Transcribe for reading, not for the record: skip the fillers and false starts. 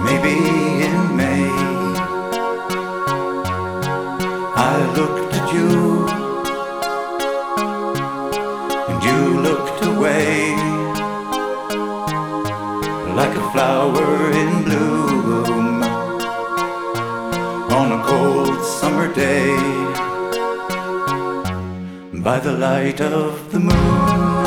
maybe in May, I looked at you and you looked away, like a flower in bloom on a cold summer day, by the light of the moon.